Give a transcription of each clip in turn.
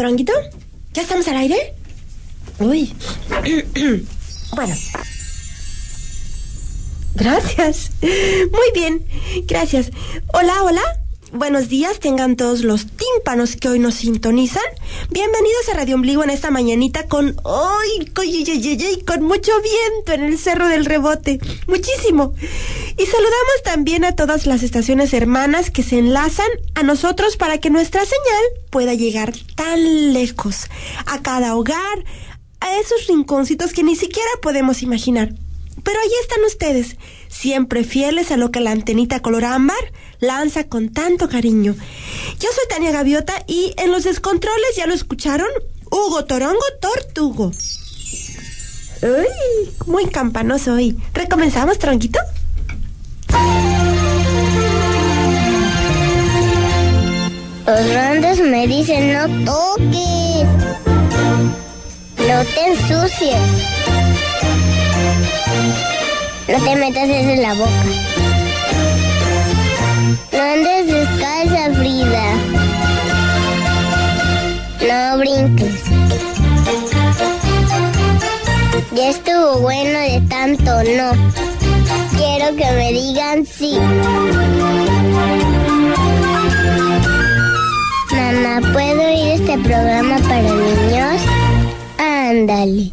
Toronguito? ¿Ya estamos al aire? Uy. Bueno. Gracias. Muy bien. Gracias. Hola, hola. Buenos días, tengan todos los tímpanos que hoy nos sintonizan. Bienvenidos a Radio Ombligo en esta mañanita con mucho viento en el Cerro del Rebote. Muchísimo. Y saludamos también a todas las estaciones hermanas que se enlazan a nosotros para que nuestra señal pueda llegar tan lejos, a cada hogar, a esos rinconcitos que ni siquiera podemos imaginar. Pero ahí están ustedes, siempre fieles a lo que la antenita color ámbar lanza con tanto cariño. Yo soy Tania Gaviota y en los descontroles, ¿ya lo escucharon? Hugo Torongo Tortugo. Uy, muy campanoso hoy. ¿Recomenzamos, Tronquito? Los grandes me dicen no toques, no te ensucies, no te metas eso en la boca, no andes descalza, Frida, no brinques. Ya estuvo bueno de tanto no. Quiero que me digan sí. Mamá, ¿puedo oír este programa para niños? Ándale.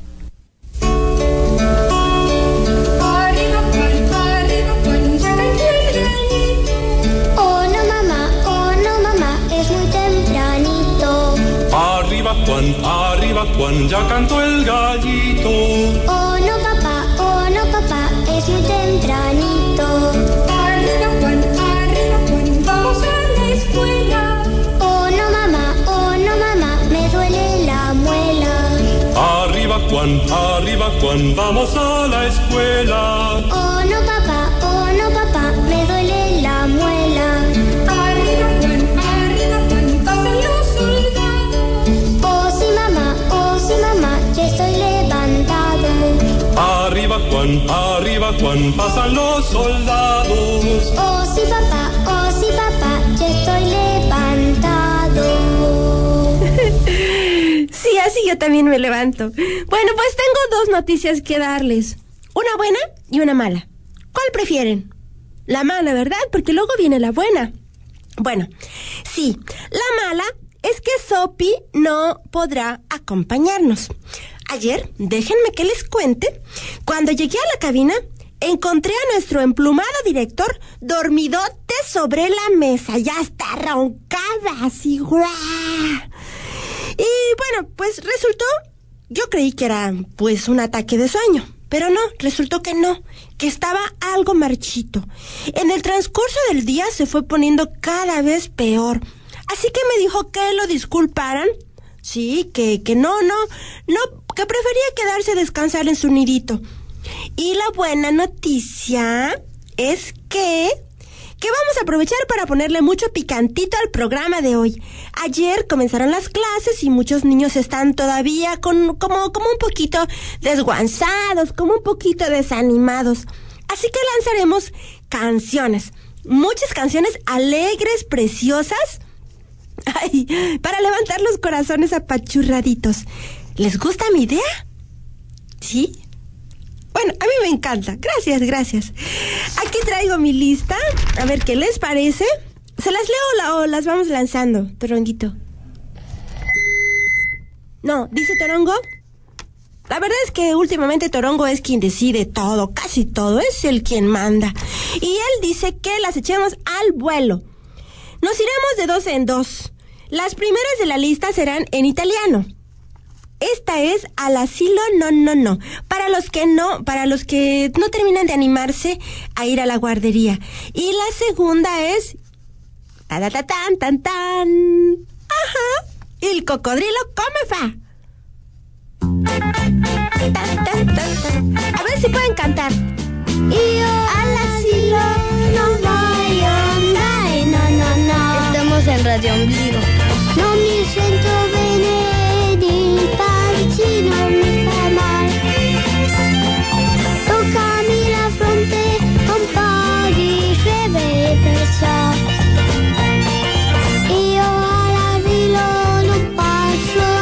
Oh no mamá, es muy tempranito. Arriba Juan, ya cantó el gallito. Oh no papá, es muy tempranito. Arriba Juan, vamos a la escuela. Oh no mamá, me duele la muela. Arriba Juan, vamos a la escuela. Oh no papá, me duele la muela. Arriba Juan, pasan los soldados. Oh sí mamá, ya estoy levantado. Arriba Juan, pasan los soldados. Oh sí papá, ya estoy levantado. Sí, así yo también me levanto. Bueno, pues tengo dos noticias que darles. Una buena y una mala. ¿Cuál prefieren? La mala, ¿verdad? Porque luego viene la buena. Bueno, sí, la mala es que Sopi no podrá acompañarnos. Ayer, déjenme que les cuente, cuando llegué a la cabina, encontré a nuestro emplumado director dormidote sobre la mesa. Ya está roncada, así, ¡guau! Y bueno, pues resultó, yo creí que era pues un ataque de sueño, pero no, resultó que no, que estaba algo marchito. En el transcurso del día se fue poniendo cada vez peor, así que me dijo que lo disculparan, sí, que no, que prefería quedarse a descansar en su nidito. Y la buena noticia es que vamos a aprovechar para ponerle mucho picantito al programa de hoy. Ayer comenzaron las clases y muchos niños están todavía como un poquito desguanzados, como un poquito desanimados. Así que lanzaremos canciones, muchas canciones alegres, preciosas, para levantar los corazones apachurraditos. ¿Les gusta mi idea? ¿Sí? Bueno, a mí me encanta. Gracias. Aquí traigo mi lista. A ver qué les parece. ¿Se las leo o las vamos lanzando, Toronguito? No, ¿dice Torongo? La verdad es que últimamente Torongo es quien decide todo, casi todo. Es él quien manda. Y él dice que las echemos al vuelo. Nos iremos de 2 en 2. Las primeras de la lista serán en italiano. Esta es al asilo no. Para los que no terminan de animarse a ir a la guardería. Y la segunda es tan. Ajá. El cocodrilo come fa. A ver si pueden cantar. Io al asilo no voy a andare, no. Estamos en Radio Ombligo. Non mi sento bene di farci, non mi fa mal. Toccami la fronte, un po' di febbre perciò. Io all'asilo non posso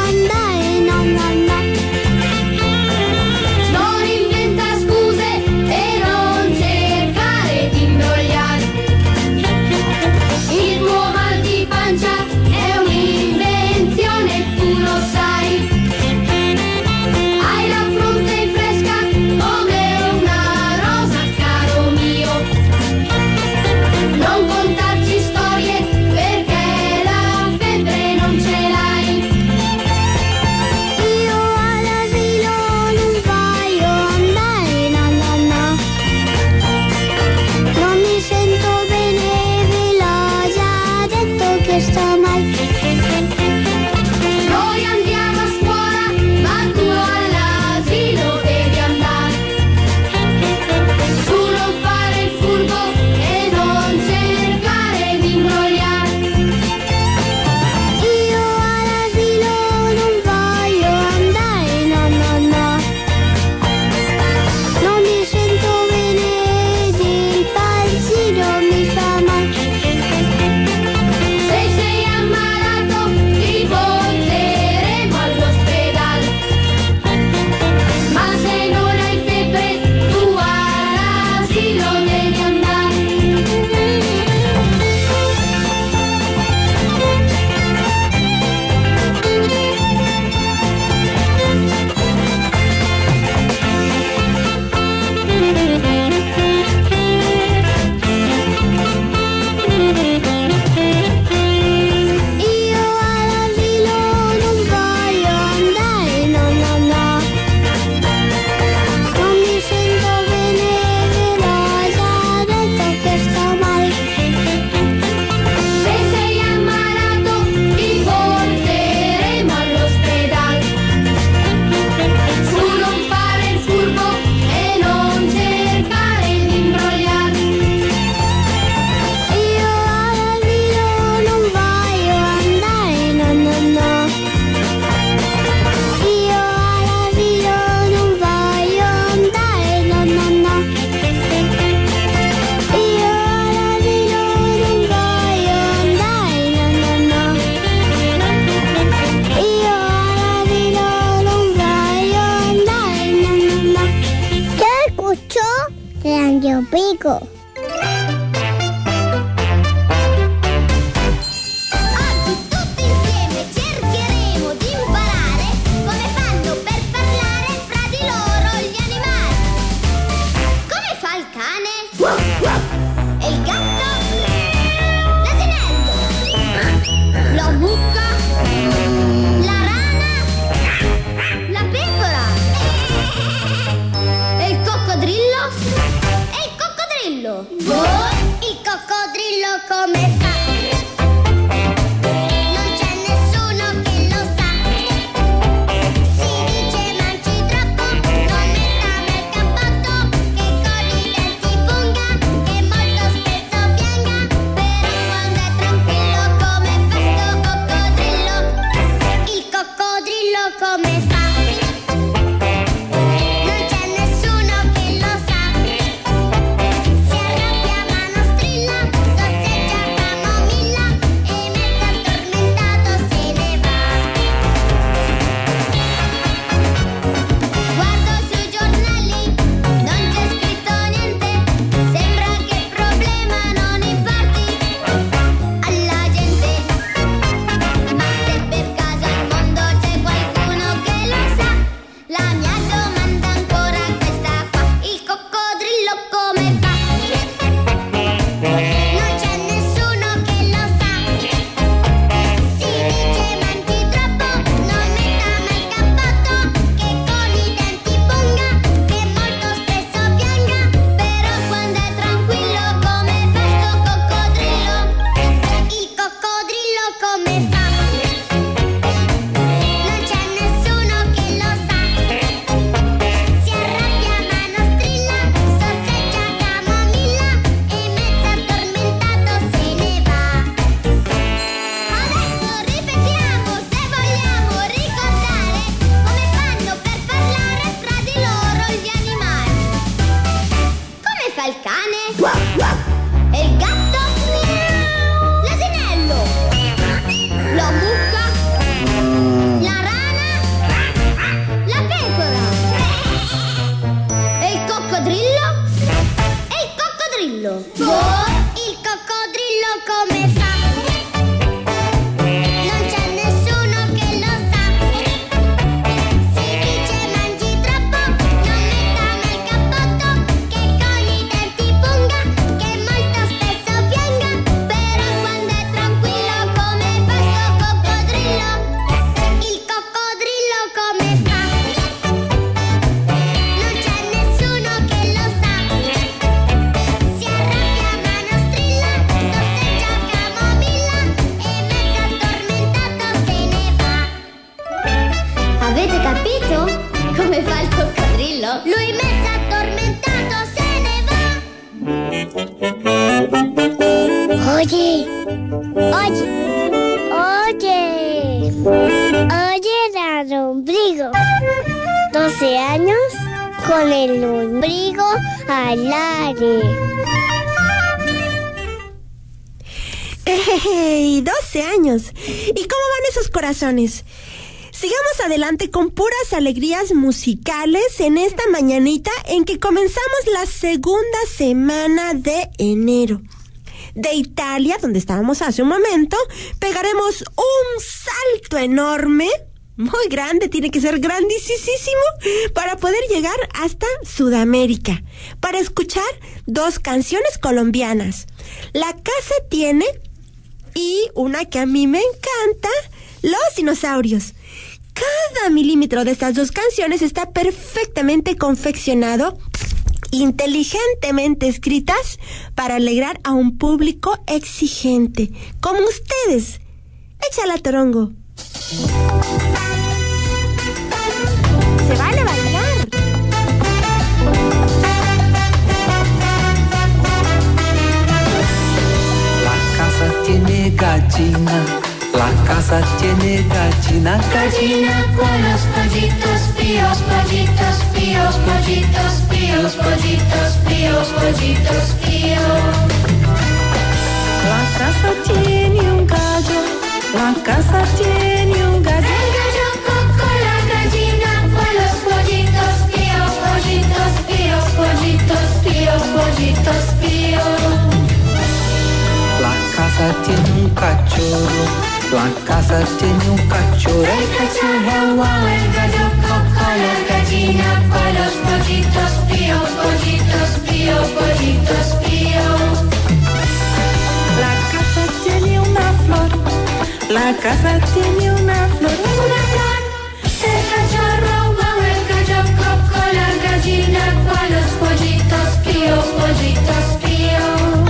ombligo. Oggi tutti insieme cercheremo di imparare come fanno per parlare fra di loro gli animali. Come fa il cane? E il gatto? L'asinello? La mucca? La rana? La pecora? E il coccodrillo? E il coccodrillo? Il coccodrillo come fa? Non c'è nessuno che lo sa. Si dice mangi troppo, non metta nel cappotto, che con i denti punga, che molto spesso pianga, però quando è tranquillo come fa sto coccodrillo? Il coccodrillo come fa? Non c'è nessuno che lo sa. Si arrabbia ma non strilla, sorseggia camomilla e mezzo addormentato se ne va. Guardo sui giornali, non c'è scritto niente, sembra che il problema non importi alla gente. Ma se per caso al mondo c'è qualcuno che lo sa, la mia domanda ancora è questa qua: il coccodrillo come fa? Non c'è nessuno che lo sa. Si dice mangi troppo, non metta mai il cappotto, che con i denti punga, che molto spesso pianga, però quando è tranquillo come fa sto coccodrillo? Il coccodrillo come fa? Non c'è nessuno che lo sa. Si arrabbia ma non strilla, sorseggia camomilla e mezzo addormentato se ne va. Adesso ripetiamo se vogliamo ricordare come fanno per parlare fra di loro gli animali. Come fa il cane? E il gatto? L'asinello? La mucca? La rana? La pecora? E il coccodrillo? E il coccodrillo? Il coccodrillo come fa? Non c'è nessuno che lo sa. Si dice mangi troppo, non metta mai il cappotto, che con i denti punga, che molto spesso pianga, però quando è tranquillo come fa sto coccodrillo? Il coccodrillo come fa? Non c'è nessuno che lo sa. Si arrabbia ma non strilla, sorseggia camomilla e mezzo addormentato se ne va. Avete capito come fa il coccodrillo? Lui mezzo addormentato se ne va. Oye, era el ombligo. 12 años con el ombligo al aire. ¡Ey! 12 años. ¿Y cómo van esos corazones? Sigamos adelante con puras alegrías musicales en esta mañanita en que comenzamos la segunda semana de enero. De Italia, donde estábamos hace un momento, pegaremos un salto enorme, muy grande, tiene que ser grandísimo, para poder llegar hasta Sudamérica, para escuchar 2 canciones colombianas. La casa tiene y una que a mí me encanta, Los dinosaurios. Cada milímetro de estas 2 canciones está perfectamente confeccionado, inteligentemente escritas para alegrar a un público exigente, como ustedes. Échala, Torongo. Se vale bailar. La casa tiene gallina, la casa tiene gallina, Gallina con los pollitos píos, pollitos píos, pollitos píos, pollitos píos, pollitos píos. La casa tiene un gallo, la casa tiene un gallo. El gallo con la gallina con los pollitos píos, pollitos píos, pollitos píos, pollitos casa tiene un cachorro. El cachorro guau, el gallo coco, la gallina fue, los pollitos pío, pollitos pío, pollitos pío. La casa tiene una flor. La casa tiene una flor. Una flor. El cachorro guau, el gallo coco, la gallina fue, los pollitos pío, pollitos pío.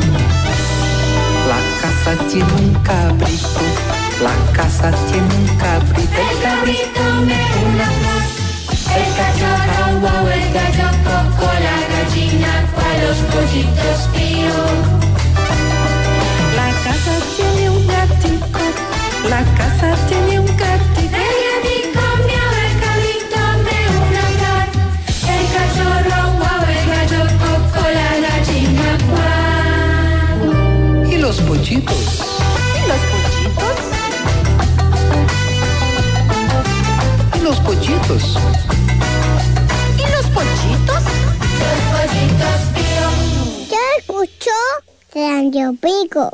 La casa tiene un cabrito. La casa tiene un cabrito. El cabrito me una flor. El cachorro guau, el gallo coco, la gallina fue, los pollitos pío. La casa tiene un gatito. La casa tiene un gatito. El gatito miau, el cabrito me una flor. El cachorro guau, el gallo coco, la gallina fue. ¿Y los pollitos? ¿Y los pollitos? ¿Y los pollitos? ¿Y los pollitos? Los pollitos pío. Yo escucho Radio Pico.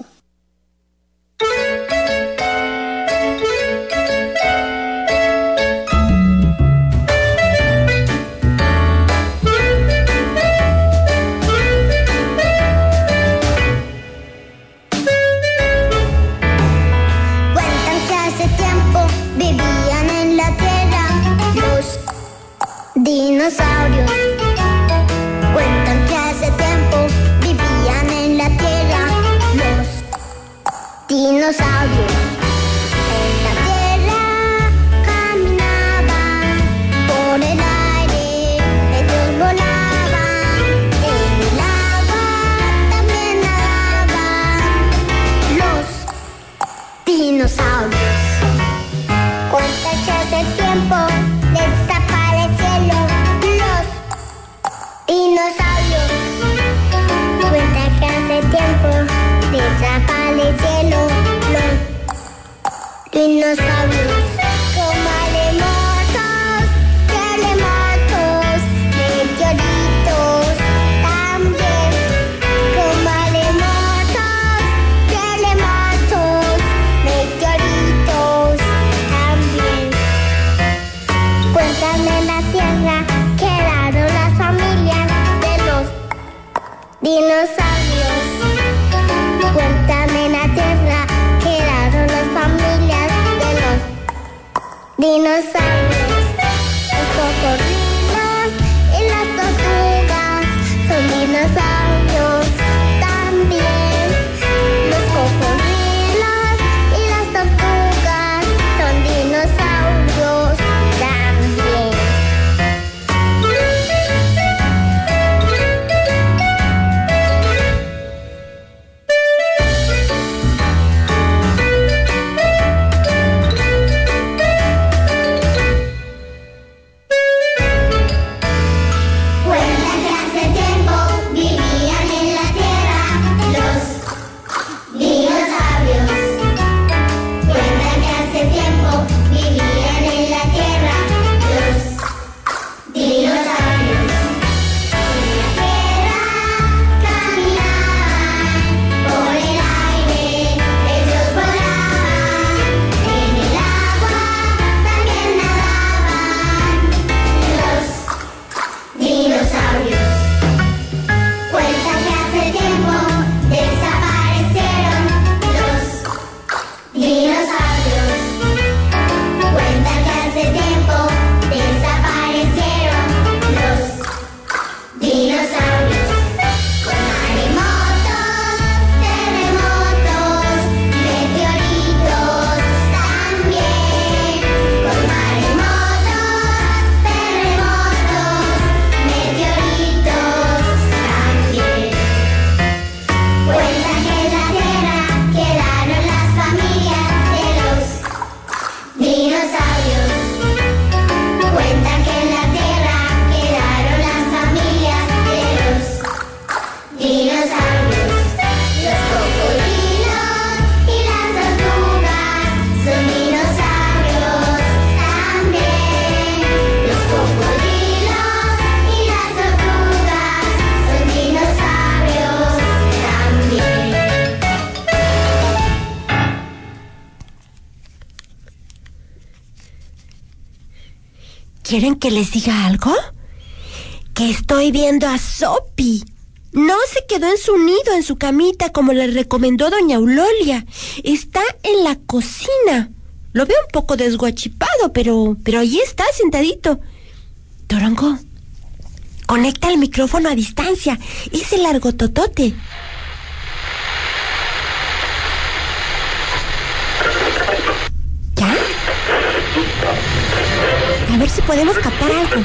Cuentan que hace tiempo vivían en la tierra los dinosaurios. Cuentan que hace tiempo vivían en la tierra los dinosaurios. En la tierra caminaban por el aire, ellos volaban. En el agua también nadaban los dinosaurios. Cuenta que hace tiempo desaparecieron los dinosaurios. Cuenta que hace tiempo desaparecieron los dinosaurios. Como aremosos, terremotos, meteoritos también. Como aremosos, terremotos, meteoritos también. Cuentan en la tierra quedaron las familias de los dinosaurios. Cuentan en la tierra quedaron las familias de los dinosaurios. Los cocodrilos y las tortugas son dinosaurios también. Los cocodrilos y las tortugas son dinosaurios también. ¿Quieren que les diga algo? Que estoy viendo a Sopi. No se quedó en su nido, en su camita, como le recomendó doña Eulalia. Está en la cocina. Lo veo un poco desguachipado, pero ahí está, sentadito. Torongo, conecta el micrófono a distancia. Ese largototote. ¿Ya? A ver si podemos captar algo.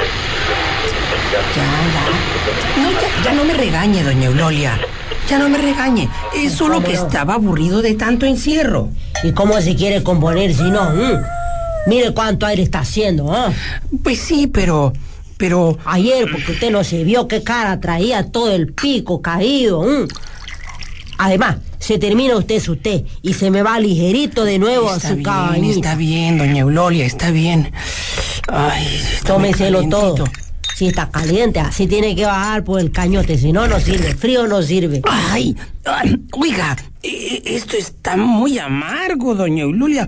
Ya no me regañe, doña Eulalia. Ya no me regañe. Es solo que estaba aburrido de tanto encierro. ¿Y cómo se quiere componer si no? Mire cuánto aire está haciendo, ¿ah? Pues sí, pero... Ayer, porque usted no se vio qué cara traía, todo el pico caído. Además, se termina usted su té y se me va ligerito de nuevo a su cabañita. Está bien, doña Eulalia, está bien. Ay, tómeselo todo. Si está caliente, así tiene que bajar por el cañote, si no, no sirve. Frío no sirve. Ay, oiga, esto está muy amargo, doña Eulalia.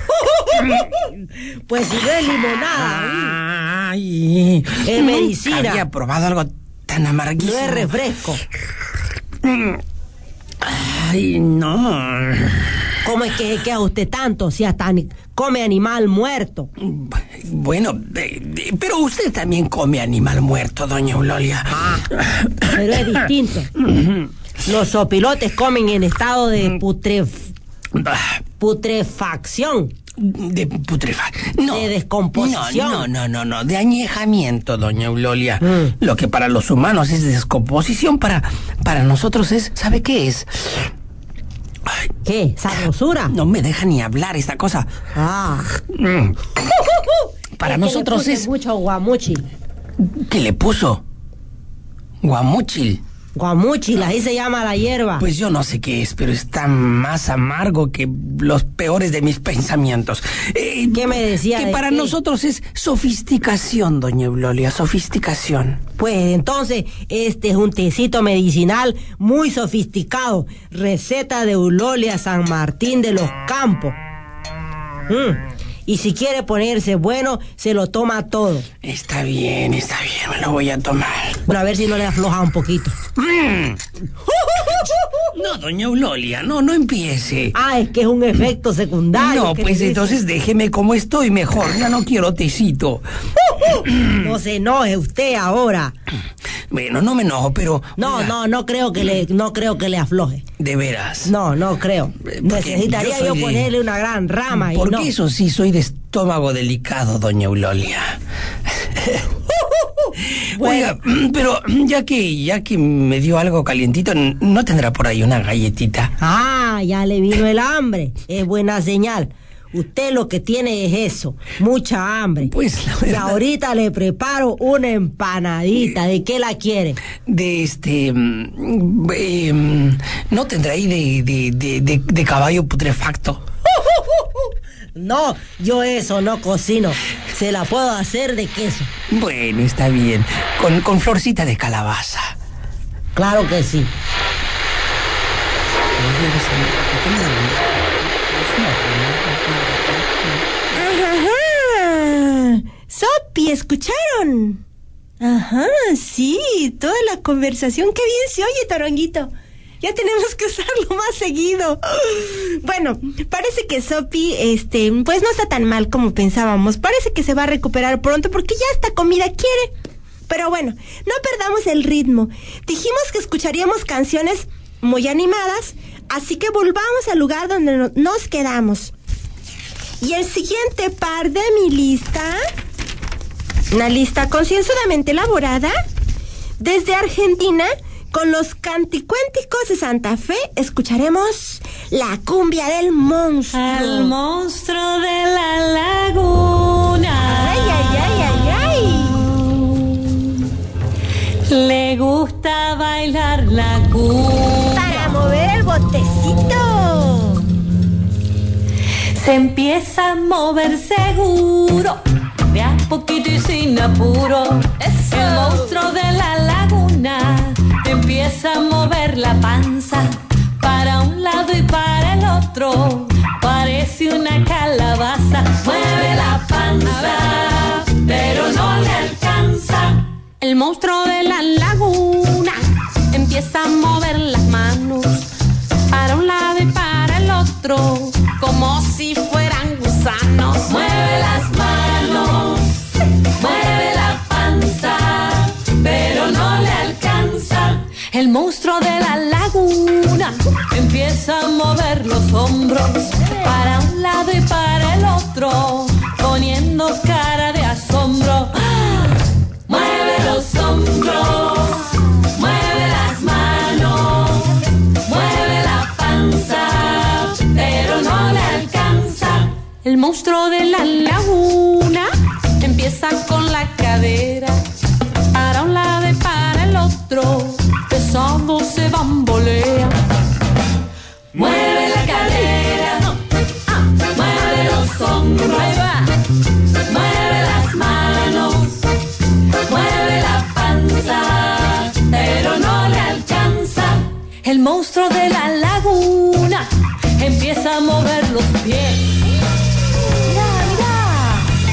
Pues si no es limonada. Ay, es medicina. Nunca había probado algo tan amarguísimo. No es refresco. Ay, no. ¿Cómo es que queda usted tanto si hasta come animal muerto? Bueno, pero usted también come animal muerto, doña Eulalia. Pero es distinto. Los sopilotes comen en estado de putrefacción. De no. De descomposición. No, de añejamiento, doña Eulalia. Lo que para los humanos es descomposición, para nosotros es, ¿sabe qué es? Ay. ¿Qué? ¿Sabrosura? No me deja ni hablar esta cosa. Para nosotros es mucho guamuchil. ¿Qué le puso? Guamuchil. Guamuchil, así se llama la hierba. Pues yo no sé qué es, pero está más amargo que los peores de mis pensamientos. ¿Qué me decía? Que para nosotros es sofisticación, doña Eulalia, sofisticación. Pues entonces, este es un tecito medicinal muy sofisticado. Receta de Eulalia San Martín de los Campos. Y si quiere ponerse bueno, se lo toma todo. Está bien, me lo voy a tomar. Bueno, a ver si no le afloja un poquito. No, doña Eulalia, no empiece. Es que es un efecto secundario. No, pues entonces déjeme como estoy mejor. Ya no quiero tecito. No se enoje usted ahora. Bueno, no me enojo, pero... No creo que le afloje. ¿De veras? No creo. Necesitaría yo ponerle una gran rama. Porque eso sí, soy de estómago delicado, doña Eulalia. Bueno. Oiga, pero ya que me dio algo calientito, ¿no tendrá por ahí una galletita? Ya le vino el hambre. Es buena señal. Usted lo que tiene es eso, mucha hambre. Pues la verdad... Y ahorita le preparo una empanadita. ¿De qué la quiere? ¿No tendrá ahí de caballo putrefacto? No, yo eso no cocino. Se la puedo hacer de queso. Bueno, está bien. Con florcita de calabaza. Claro que sí. Sopi, ¿escucharon? Sí, toda la conversación. Qué bien se oye, Toronguito. Ya tenemos que usarlo más seguido. Bueno, parece que Sopi, pues no está tan mal como pensábamos. Parece que se va a recuperar pronto porque ya esta comida quiere. Pero bueno, no perdamos el ritmo. Dijimos que escucharíamos canciones muy animadas, así que volvamos al lugar donde nos quedamos. Y el siguiente par de mi lista, una lista concienzudamente elaborada, desde Argentina, con los Canticuénticos de Santa Fe, escucharemos la cumbia del monstruo. Al monstruo de la laguna. ¡Ay, ay, ay, ay, ay! Le gusta bailar la cumbia. Para mover el botecito. Se empieza a mover seguro, de a poquito y sin apuro. ¡Eso! El monstruo de la laguna empieza a mover la panza para un lado y para el otro. Parece una calabaza. Mueve la panza. El monstruo de la laguna empieza a mover las manos para un lado y para el otro, como si fueran gusanos. Mueve las manos, mueve la panza, pero no le alcanza. El monstruo de la laguna empieza a mover los hombros para un lado y para el otro, poniendo cara de asombro. Mueve los hombros, mueve las manos, mueve la panza, pero no le alcanza. El monstruo de la laguna empieza con la cadera para un lado y para el otro, pesado se bambolea. Mueve la cadera, mueve los hombros, mueve las manos, mueve la panza, pero no le alcanza. El monstruo de la laguna empieza a mover los pies. Mira, mira.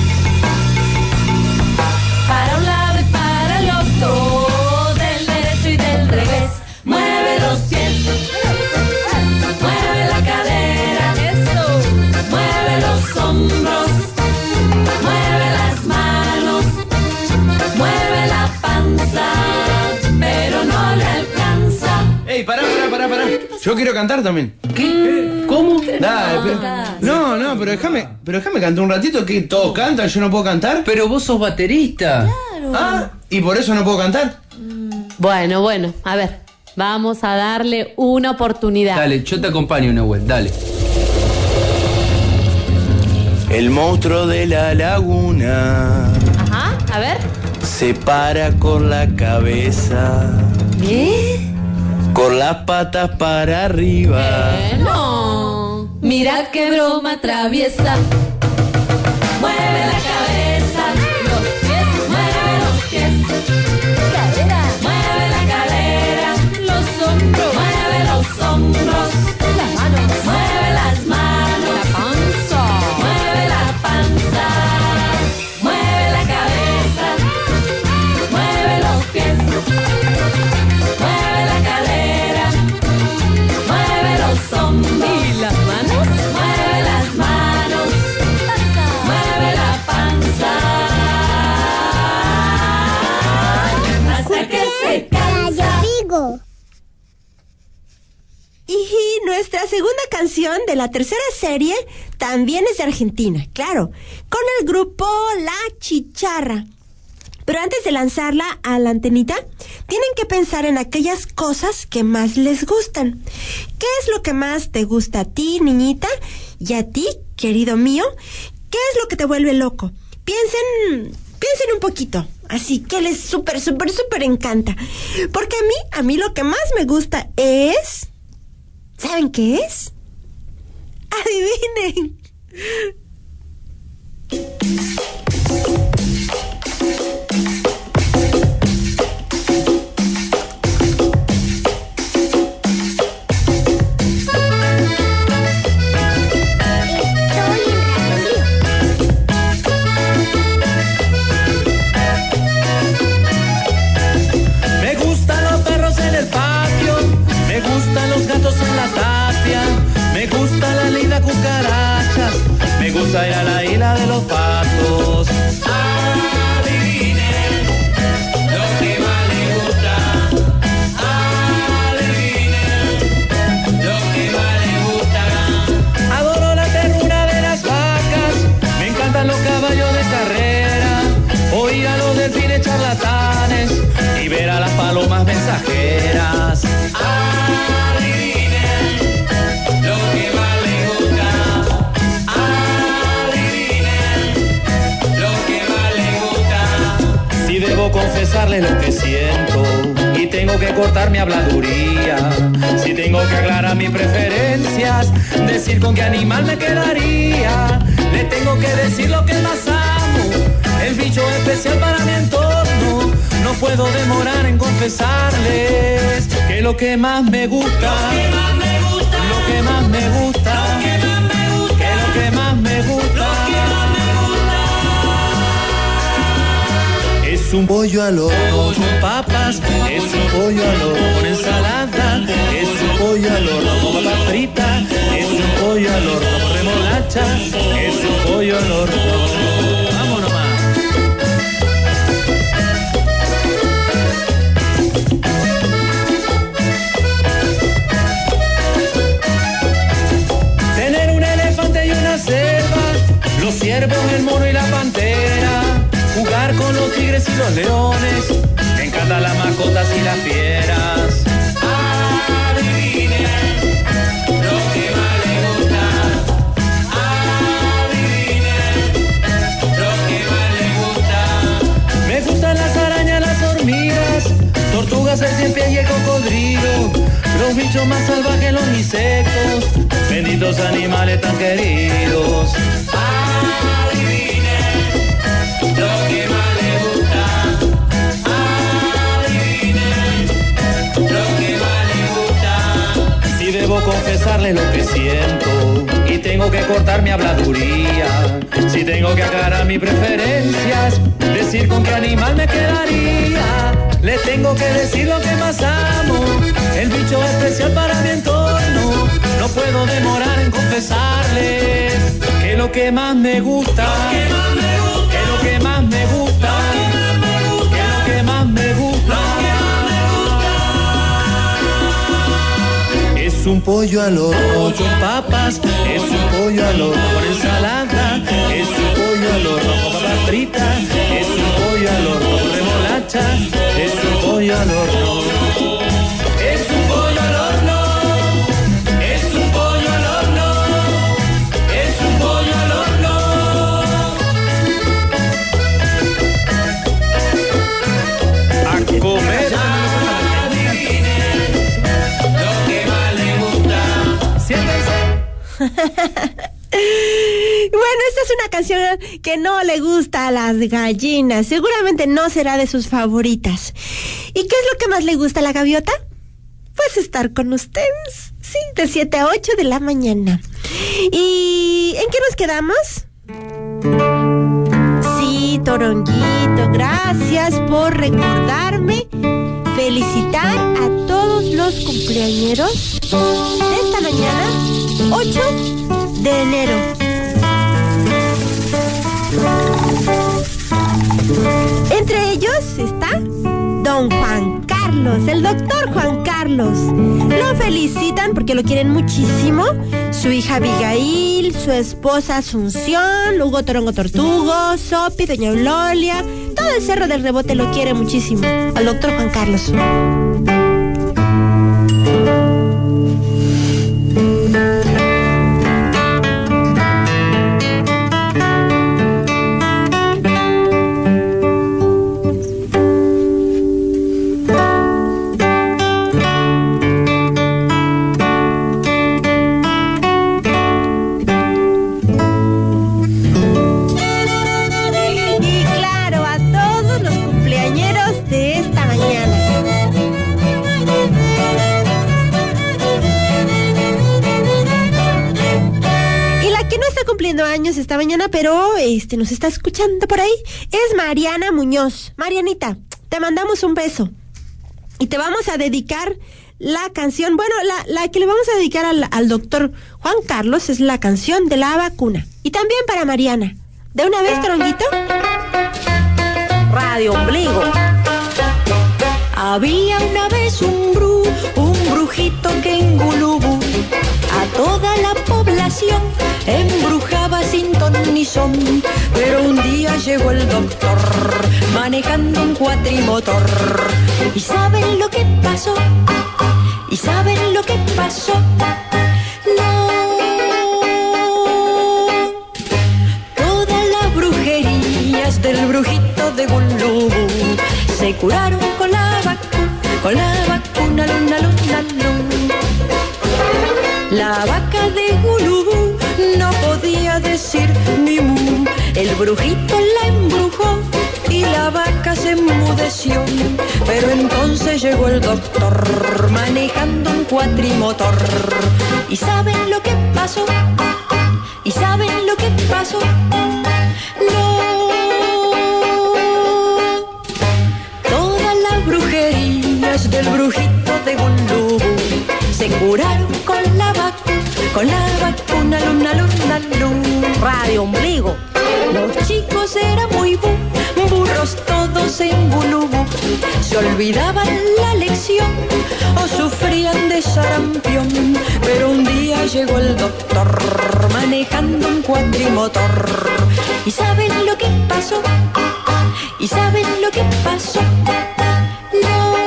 Para un lado y para el otro, del derecho y del revés. Mueve los pies, mueve la cadera, eso. Mueve los hombros, mueve las manos, mueve la panza, pero no le alcanza. Ey, pará. Yo quiero cantar también. ¿Qué? ¿Cómo? Dale, pero déjame cantar un ratito, que todos cantan, yo no puedo cantar. Pero vos sos baterista. Ah, ¿y por eso no puedo cantar? Bueno, a ver, vamos a darle una oportunidad. Dale, yo te acompaño, Nahuel, dale. El monstruo de la laguna Ajá, a ver. se para con la cabeza, con las patas para arriba. No, mira qué broma traviesa. Mueve la cabeza, los pies, mueve los pies. Cadera, mueve la cadera, los hombros, mueve los hombros. Las manos, mueve las manos. La panza, mueve la panza. Mueve la cabeza, mueve los pies. Mueve la cadera, mueve los hombros. ¿Y las manos? Mueve las manos, mueve la panza, hasta que se cansa. Digo. Y nuestra segunda canción de la tercera serie también es de Argentina, claro, con el grupo La Chicharra. Pero antes de lanzarla a la antenita, tienen que pensar en aquellas cosas que más les gustan. ¿Qué es lo que más te gusta a ti, niñita? Y a ti, querido mío, ¿qué es lo que te vuelve loco? Piensen un poquito. Así que les súper encanta. Porque a mí lo que más me gusta es... ¿Saben qué es? ¡Adivinen! Me gustan los perros en el patio, me gustan los gatos en la tapia, me gusta la linda cucaracha, me gusta ir a la isla de los patos. Adivinen lo que más les gusta, adivinen lo que más les gusta. Adoro la ternura de las vacas, me encantan los caballos de carrera, oír a los delfines charlatanes y ver a las palomas mensajeras. Adivinen lo que más les gusta, adivinen lo que más les gusta. Si debo confesarles lo que siento y tengo que cortar mi habladuría, si tengo que aclarar mis preferencias, decir con qué animal me quedaría, le tengo que decir lo que más amo, el bicho especial para mi entorno. No puedo demorar en confesarles que lo que más me gusta, lo que más me gusta, lo que más me gusta, lo que más me gusta, que lo que más me gusta, lo que más me gusta es un pollo al horno con papas, es un pollo al horno con ensalada, es un pollo al horno con papas fritas, es un pollo al horno con remolacha, es un pollo al horno. Vámonos más. Tener un elefante y una selva, los ciervos, el mono y la pantera, jugar con los tigres y los leones, me encantan las mascotas y las fieras. Adivinen lo que más les gusta, adivinen lo que más les gusta. Me gustan las arañas, las hormigas, tortugas, el ciempiés y el cocodrilo, los bichos más salvajes, los insectos, benditos animales tan queridos. Lo que más le gusta, adivinen lo que más le gusta. Si debo confesarles lo que siento y tengo que cortar mi habladuría, si tengo que aclarar mis preferencias, decir con qué animal me quedaría, le tengo que decir lo que más amo, el bicho especial para mi entorno. No puedo demorar en confesarles que lo que más me gusta, que lo que más me gusta, que lo que más me gusta, es un pollo al horno con papas, es un pollo al horno con ensalada, es un pollo al horno con papas fritas, es un pollo al horno con remolacha, es un pollo al horno. Es un pollo al horno, es un pollo al horno, es un pollo al horno. A comer. Adivinen lo que más le gusta. Siéntense. Bueno, esta es una canción que no le gusta a las gallinas. Seguramente no será de sus favoritas. ¿Y qué es lo que más le gusta a la gaviota? Pues estar con ustedes. Sí, de 7 a 8 de la mañana. ¿Y en qué nos quedamos? Sí, Toronguito, gracias por recordarme felicitar a todos los cumpleañeros de esta mañana, 8 de enero. Entre ellos está Don Juan Carlos, el doctor Juan Carlos. Lo felicitan porque lo quieren muchísimo. Su hija Abigail, su esposa Asunción, Hugo Torongo Tortugo, Sopi, Doña Eulolia. Todo el Cerro del Rebote lo quiere muchísimo al doctor Juan Carlos. Años esta mañana, pero nos está escuchando por ahí, es Mariana Muñoz. Marianita, te mandamos un beso y te vamos a dedicar la canción, bueno, la que le vamos a dedicar al doctor Juan Carlos es la canción de la vacuna, y también para Mariana. ¿De una vez, Toronguito? Radio Ombligo. Había una vez un brujito que en Gulubú a toda la población embrujaba sin ton ni son. Pero un día llegó el doctor manejando un cuatrimotor. ¿Y saben lo que pasó? ¿Y saben lo que pasó? No. Todas las brujerías del brujito de Gulubú se curaron con la vacuna, luna, luna, luna. La vaca de Gulubú no podía decir ni mu. El brujito la embrujó y la vaca se enmudeció. Pero entonces llegó el doctor manejando un cuatrimotor. ¿Y saben lo que pasó? ¿Y saben lo que pasó? No. del brujito de Gulubú se curaron con la vacuna, luna, luna, luna. Radio Ombligo. Los chicos eran muy burros todos en Gulubú. Se olvidaban la lección o sufrían de sarampión. Pero un día llegó el doctor manejando un cuatrimotor. ¿Y saben lo que pasó? ¿Y saben lo que pasó? No.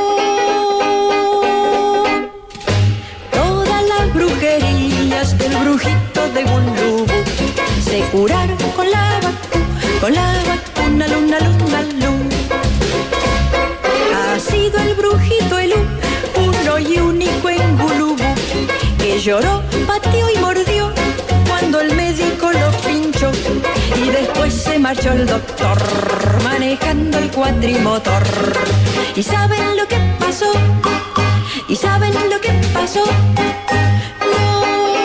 Todas las brujerías del brujito de Gulubú se curaron con la vacuna, luna, luna, luna. Ha sido el brujito el uno y único en Gulubú que lloró, pateó y mordió cuando el médico lo pinchó. Y después se marchó el doctor manejando el cuatrimotor. ¿Y saben lo que pasó? ¿Y saben lo que pasó? No.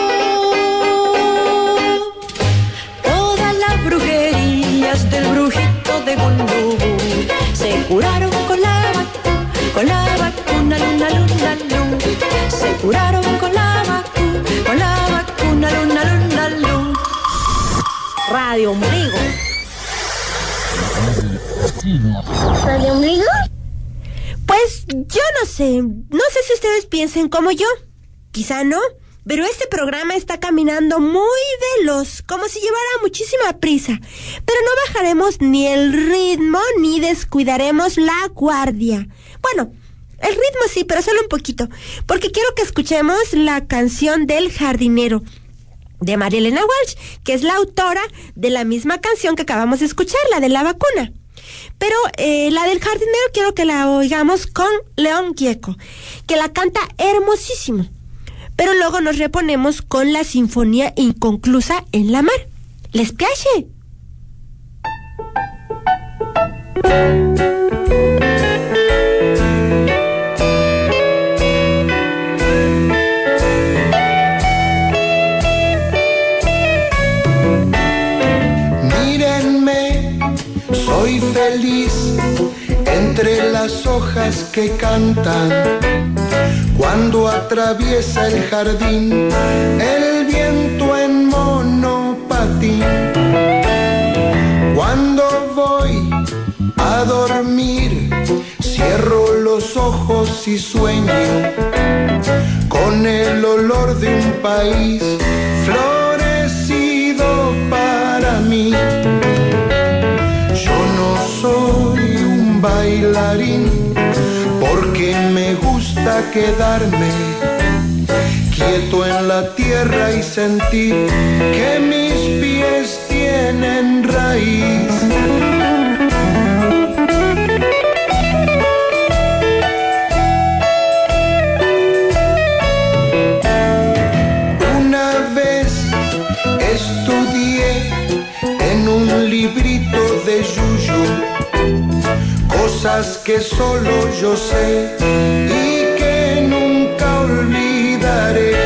Todas las brujerías del brujito de Gulubú se curaron con la vacuna, luna, luna, luna. Se curaron con la vacuna, luna, luna, luna. Radio Ombligo. ¿Radio Ombligo? Pues yo no sé si ustedes piensen como yo, quizá no, pero este programa está caminando muy veloz, como si llevara muchísima prisa, pero no bajaremos ni el ritmo ni descuidaremos la guardia. Bueno, el ritmo sí, pero solo un poquito, porque quiero que escuchemos la canción del jardinero de María Elena Walsh, que es la autora de la misma canción que acabamos de escuchar, la de la vacuna. Pero la del jardinero quiero que la oigamos con León Gieco, que la canta hermosísimo. Pero luego nos reponemos con la sinfonía inconclusa en la mar. ¿Les piace? Soy feliz entre las hojas que cantan cuando atraviesa el jardín el viento en monopatín. Cuando voy a dormir cierro los ojos y sueño con el olor de un país florecido para mí. Soy un bailarín porque me gusta quedarme quieto en la tierra y sentir que mis pies tienen raíz. Una vez estudié en un librito de yuyu cosas que solo yo sé y que nunca olvidaré.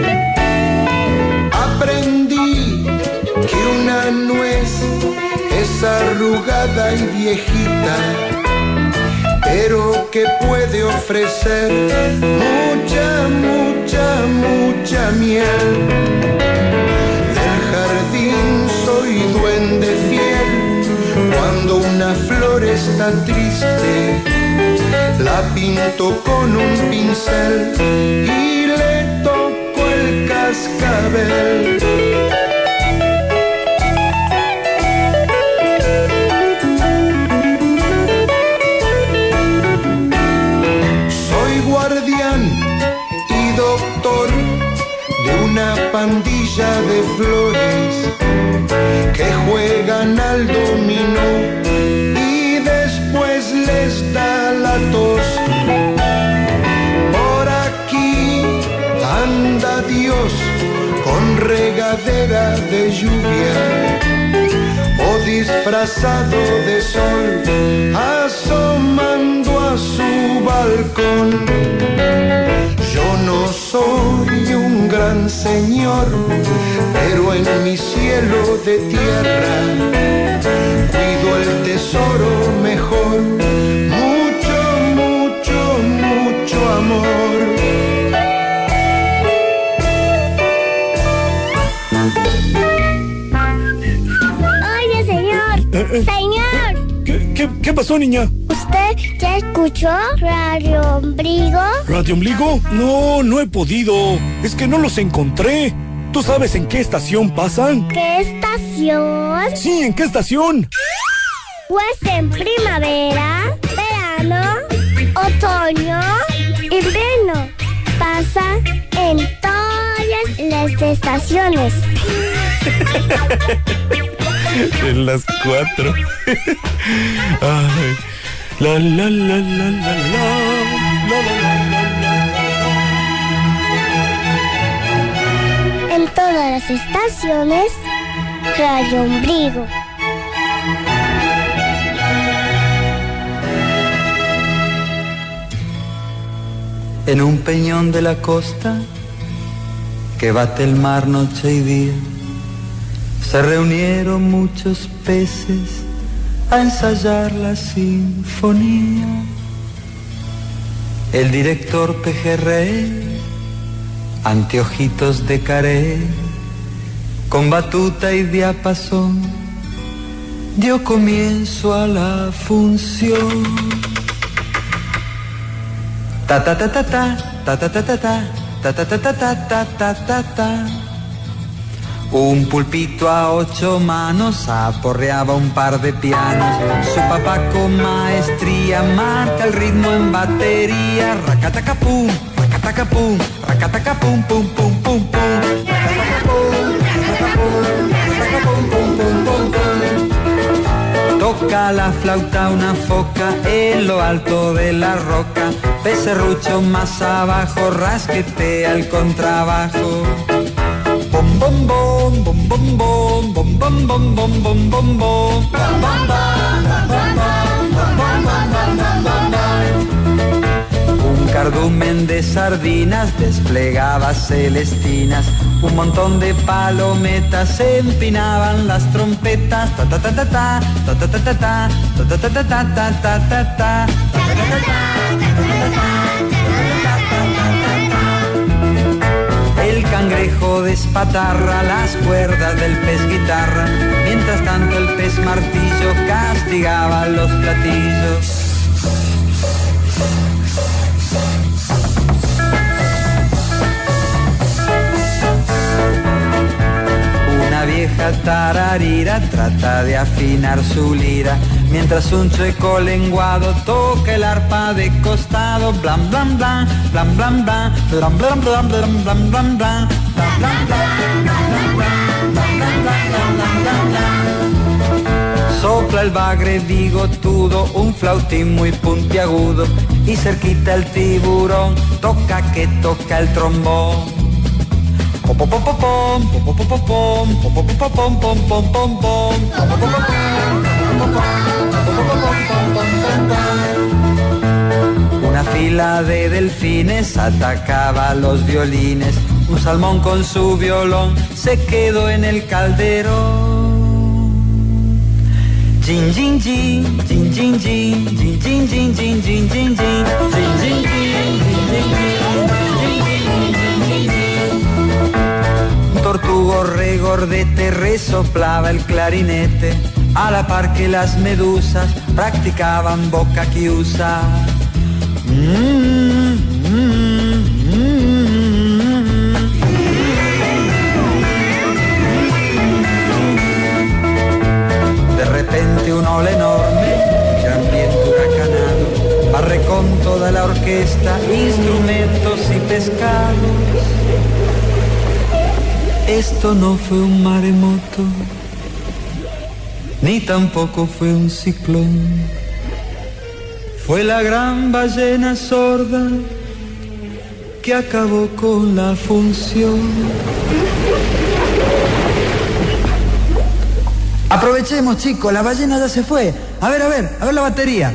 Aprendí que una nuez es arrugada y viejita, pero que puede ofrecer mucha, mucha, mucha miel. Del jardín soy duende fiel. Cuando una flor está triste, la pinto con un pincel y le toco el cascabel. Soy guardián y doctor de una pandilla de flores que juegan al dominó y después les da la tos. Por aquí anda Dios con regadera de lluvia o disfrazado de sol asomando a su balcón. Yo no soy un gran señor, pero en mi cielo de tierra cuido el tesoro mejor, mucho, mucho, mucho ¿Qué pasó, niña? ¿Usted ya escuchó Radio Ombligo? ¿Radio Ombligo? No, no he podido. Es que no los encontré. ¿Tú sabes en qué estación pasan? ¿Qué estación? Sí, ¿en qué estación? Pues en primavera, verano, otoño, invierno. Pasa en todas las estaciones. En las 4. Ay. La la la la la la. En todas las estaciones, Radio Ombligo. En un peñón de la costa que bate el mar noche y día, se reunieron muchos peces a ensayar la sinfonía. El director pejerrey, anteojitos de carey, con batuta y diapasón, dio comienzo a la función. Ta ta ta ta ta ta ta ta ta ta ta ta ta ta ta ta ta. Un pulpito a 8 manos aporreaba un par de pianos. Su papá con maestría marca el ritmo en batería. Racatacapum, racatacapum, racatacapum, pum pum pum pum. Toca la flauta una foca en lo alto de la roca. Pecerrucho más abajo rasquetea el contrabajo. Bom bom bom bom bom bom bom bom bom bom bom bom bom. Un cardumen de sardinas desplegaba celestinas. Un montón de palometas empinaban las trompetas. Ta ta ta ta ta ta ta ta ta ta ta ta ta ta ta ta ta. El cangrejo despatarra las cuerdas del pez guitarra. Mientras tanto el pez martillo castigaba los platillos. Una vieja tararira trata de afinar su lira, mientras un chueco lenguado toca el arpa de costado. Blam blam blam, blam blam blam, blam blam blam, blam blam blam, blam blam blam. Sopla el bagre bigotudo, un flautín muy puntiagudo, y cerquita el tiburón toca que toca el trombón. Una fila de delfines atacaba los violines. Un salmón con su violón se quedó en el calderón. Jin jin jin, jin jin jin, jin jin jin, jin jin jin, jin jin jin. Tortugo regordete resoplaba el clarinete, a la par que las medusas practicaban boca chiusa. De repente un ola enorme, gran viento huracanado, barre con toda la orquesta, instrumentos y pescados. Esto no fue un maremoto, ni tampoco fue un ciclón. Fue la gran ballena sorda que acabó con la función. Aprovechemos, chicos, la ballena ya se fue. A ver la batería.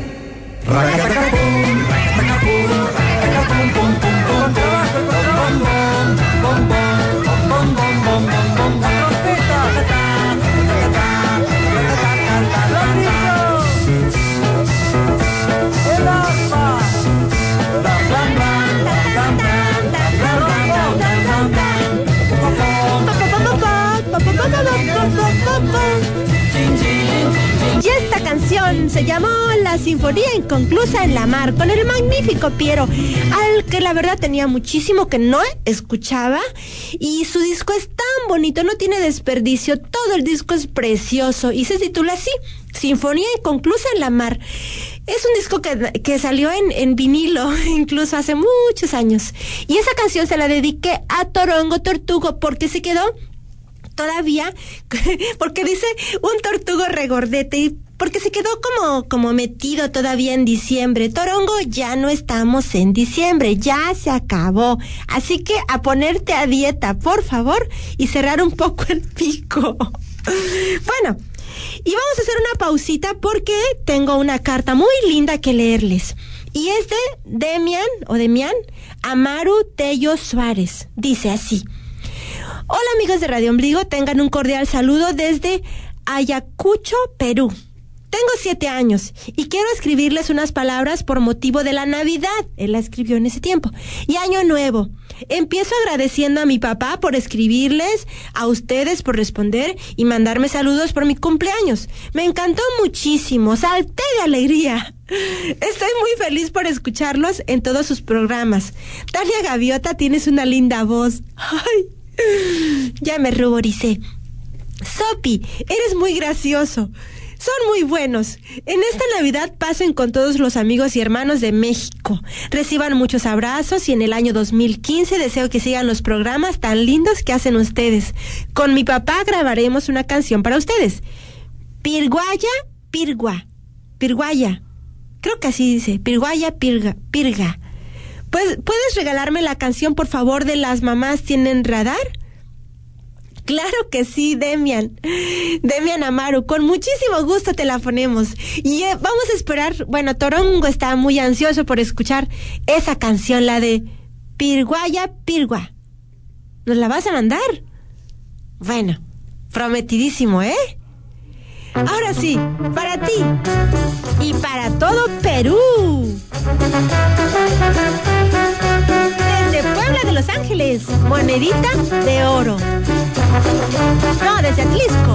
Y esta canción se se llamó La Sinfonía Inconclusa en la Mar, con el magnífico Piero, al que la verdad tenía muchísimo que no escuchaba, y su disco es tan bonito, no tiene desperdicio, todo el disco es precioso, y se titula así, Sinfonía Inconclusa en la Mar. Es un disco que salió en vinilo, incluso hace muchos años, y esa canción se la dediqué a Torongo Tortugo, porque se quedó todavía, porque dice un tortugo regordete, y porque se quedó como metido todavía en diciembre. Torongo, ya no estamos en diciembre, ya se acabó. Así que a ponerte a dieta, por favor, y cerrar un poco el pico. Bueno, y vamos a hacer una pausita porque tengo una carta muy linda que leerles. Y es de Demian Amaru Tello Suárez. Dice así: hola amigos de Radio Ombligo, tengan un cordial saludo desde Ayacucho, Perú. Tengo 7 años y quiero escribirles unas palabras por motivo de la Navidad. Él la escribió en ese tiempo. Y Año Nuevo. Empiezo agradeciendo a mi papá por escribirles, a ustedes por responder y mandarme saludos por mi cumpleaños. Me encantó muchísimo, salté de alegría. Estoy muy feliz por escucharlos en todos sus programas. Tania Gaviota, tienes una linda voz. Ay, ya me ruboricé. Sopi, eres muy gracioso. Son muy buenos. En esta Navidad pasen con todos los amigos y hermanos de México. Reciban muchos abrazos y en el año 2015 deseo que sigan los programas tan lindos que hacen ustedes. Con mi papá grabaremos una canción para ustedes. Pirguaya, pirgua. Pirguaya. Creo que así dice. Pirguaya, pirga. ¿Puedes regalarme la canción, por favor, de Las Mamás Tienen Radar? Claro que sí, Demian Amaru, con muchísimo gusto te la ponemos. Y vamos a esperar, bueno, Torongo está muy ansioso por escuchar esa canción, la de Pirguaya, pirgua. ¿Nos la vas a mandar? Bueno, prometidísimo, ¿eh? Ahora sí, para ti y para todo Perú. Desde Puebla de Los Ángeles, monedita de oro. No, desde Atlisco.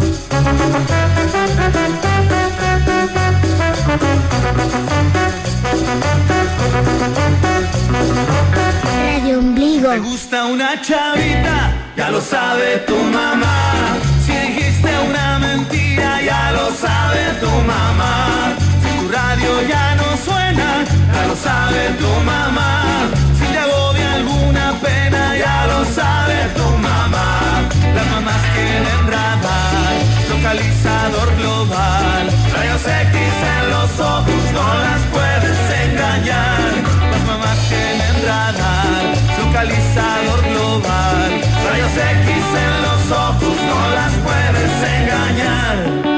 Radio Ombligo. ¿Te gusta una chavita? Ya lo sabe tu mamá. Si dijiste una mentira, ya lo sabe tu mamá. Si tu radio ya no suena, ya lo sabe tu mamá. Si te agobia alguna pena, ya lo sabe tu mamá. Las mamás quieren radar, localizador global. Rayos X en los ojos, no las puedes engañar. Las mamás tienen radar, localizador global. Rayos X en los ojos, no las puedes engañar.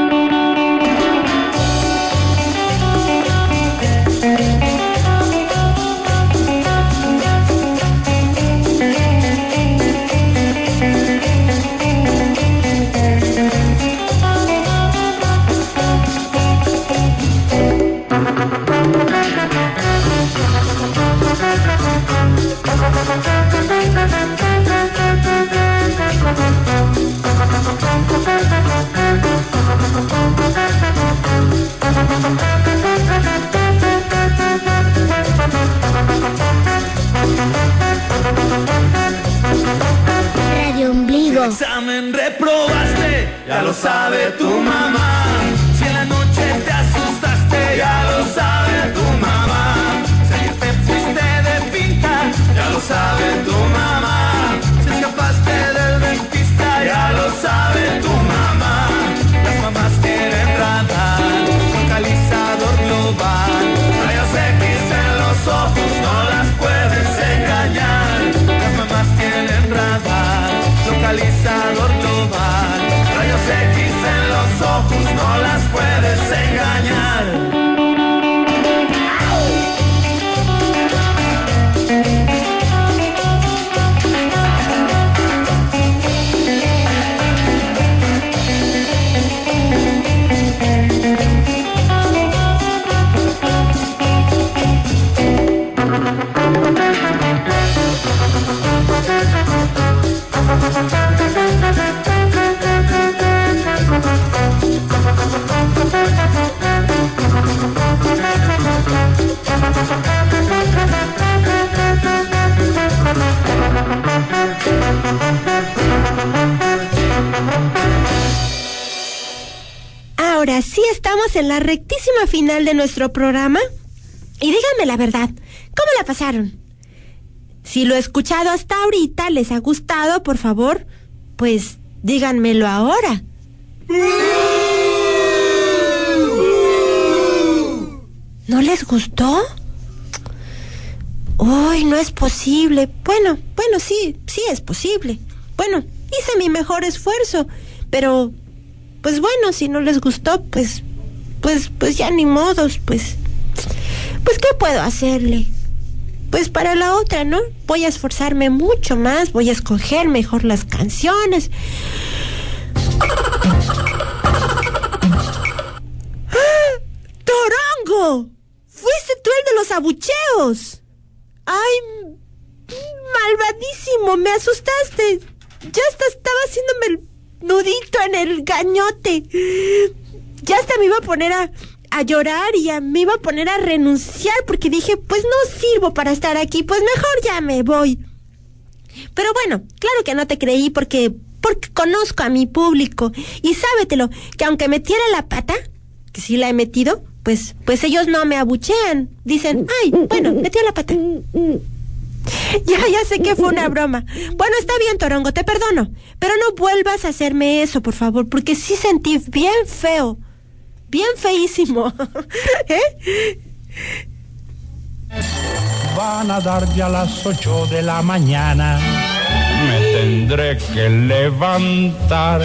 Radio Ombligo. Si examen reprobaste, ya lo sabe tu mamá. Si en la noche te asustaste, ya lo sabe tu mamá. Si ayer te fuiste de pinta, ya lo sabe tu mamá. Si escapaste del dentista, ya lo sabe tu mamá. Las mamás quieren radar, localizador global. Rayos X en los ojos, no las puedes engañar. Las mamás tienen radar, localizador global. Rayos X en los ojos, estamos en la rectísima final de nuestro programa. Y díganme la verdad, ¿cómo la pasaron? Si lo escuchado hasta ahorita les ha gustado, por favor, pues díganmelo ahora. ¿No les gustó? Uy, no es posible. Bueno, sí es posible. Bueno, hice mi mejor esfuerzo, pero pues bueno, si no les gustó, pues ya ni modos, pues ¿qué puedo hacerle? Pues para la otra, ¿no? Voy a esforzarme mucho más, voy a escoger mejor las canciones. ¡Ah! ¡Torongo! ¡Fuiste tú el de los abucheos! ¡Ay, malvadísimo! ¡Me asustaste! Ya hasta estaba haciéndome el nudito en el gañote. Ya hasta me iba a poner a llorar y me iba a poner a renunciar porque dije, pues no sirvo para estar aquí, pues mejor ya me voy. Pero bueno, claro que no te creí porque conozco a mi público y sábetelo, que aunque metiera la pata, que sí la he metido, pues ellos no me abuchean. Dicen, ay, bueno, metió la pata. Ya sé que fue una broma. Bueno, está bien, Torongo, te perdono, pero no vuelvas a hacerme eso, por favor, porque sí sentí bien feo. Bien feísimo. ¿Eh? Van a dar ya las 8 de la mañana. Me tendré que levantar.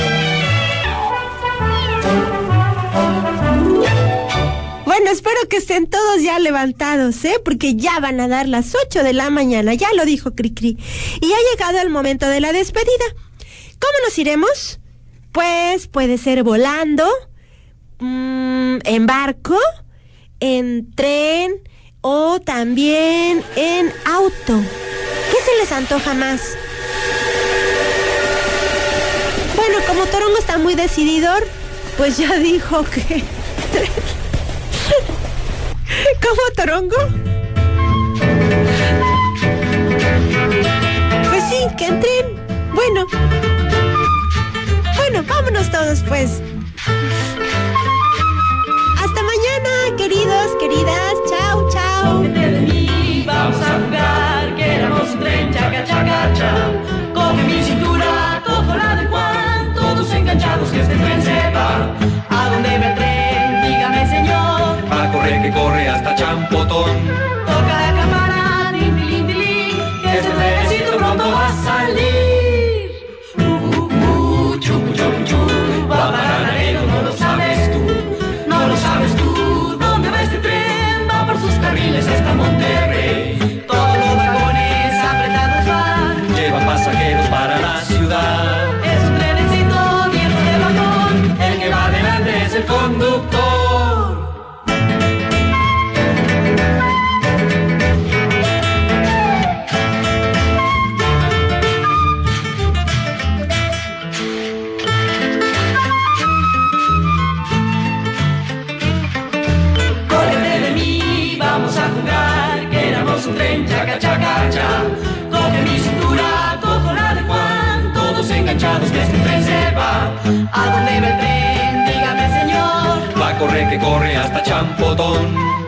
Bueno, espero que estén todos ya levantados, porque ya van a dar las 8 de la mañana, ya lo dijo Cricri. Y ha llegado el momento de la despedida. ¿Cómo nos iremos? Pues puede ser volando, en barco, en tren o también en auto. ¿Qué se les antoja más? Bueno, como Torongo está muy decididor, pues ya dijo que... ¿Cómo, Torongo? Pues sí, que en tren. Bueno, vámonos todos pues. Hasta mañana, queridos, queridas. Chao, chao. Cógete de mí, vamos a jugar, que éramos un tren, chaca, chaca, cha. Coge mi cintura, cojo la de Juan, todos enganchados que este tren se va. ¿A dónde va el tren? Dígame, señor. Va a correr que corre hasta Champotón. Toca la campana, tin, tilín, tilín, que este trenecito pronto va a salir. Chupu, chupu, chupu, va para Laredo, no lo sabes tú. No lo sabes tú, ¿dónde va este tren? Va por sus carriles hasta Monterrey. Todos los vagones apretados van. Lleva pasajeros para la ciudad. Es un trenecito viejo de vagón, el que va adelante es el conductor. Un tren, chaca, chaca, cha. Coge mi cintura, cojo la de Juan, todos enganchados que este tren se va. ¿A dónde va el tren? Dígame, señor. Va a correr que corre hasta Champotón.